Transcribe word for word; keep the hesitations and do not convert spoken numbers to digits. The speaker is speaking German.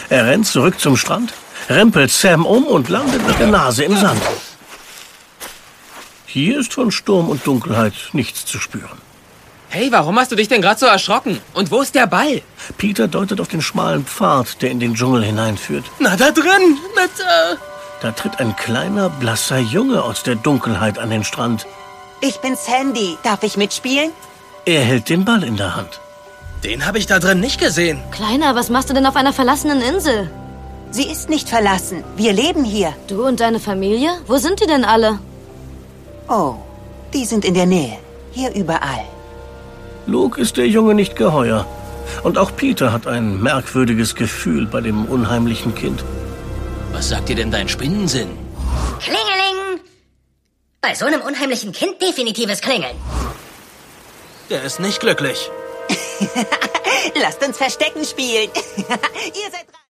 Er rennt zurück zum Strand, rempelt Sam um und landet mit der Nase im Sand. Hier ist von Sturm und Dunkelheit nichts zu spüren. Hey, warum hast du dich denn gerade so erschrocken? Und wo ist der Ball? Peter deutet auf den schmalen Pfad, der in den Dschungel hineinführt. Na, da drin! Bitte! Da tritt ein kleiner, blasser Junge aus der Dunkelheit an den Strand. Ich bin Sandy. Darf ich mitspielen? Er hält den Ball in der Hand. Den habe ich da drin nicht gesehen. Kleiner, was machst du denn auf einer verlassenen Insel? Sie ist nicht verlassen. Wir leben hier. Du und deine Familie? Wo sind die denn alle? Oh, die sind in der Nähe. Hier überall. Luke ist der Junge nicht geheuer. Und auch Peter hat ein merkwürdiges Gefühl bei dem unheimlichen Kind. Was sagt dir denn dein Spinnensinn? Klingeling! Bei so einem unheimlichen Kind definitives Klingeln. Der ist nicht glücklich. Lasst uns Verstecken spielen. Ihr seid dran.